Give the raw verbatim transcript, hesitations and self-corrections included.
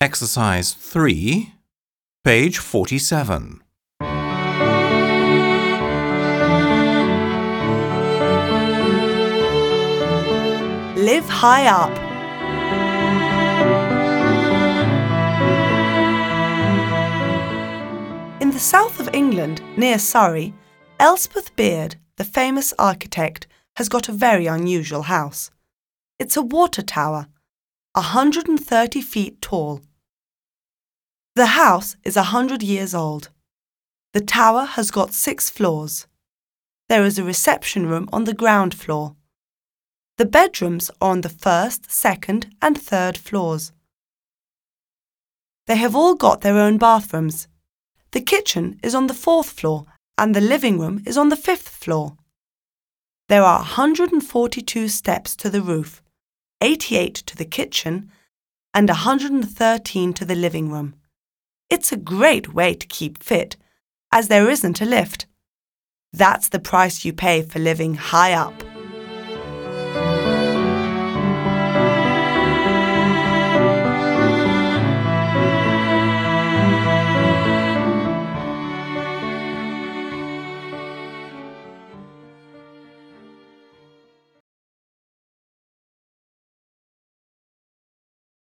Exercise three, page forty-seven. Live high up. In the south of England, near Surrey, Elspeth Beard, the famous architect, has got a very unusual house. It's a water tower, one hundred thirty feet tall. The house is one hundred years old. The tower has got six floors. There is a reception room on the ground floor. The bedrooms are on the first, second and third floors. They have all got their own bathrooms. The kitchen is on the fourth floor and the living room is on the fifth floor. There are one hundred forty-two steps to the roof, eighty-eight to the kitchen and one hundred thirteen to the living room. It's a great way to keep fit, as there isn't a lift. That's the price you pay for living high up.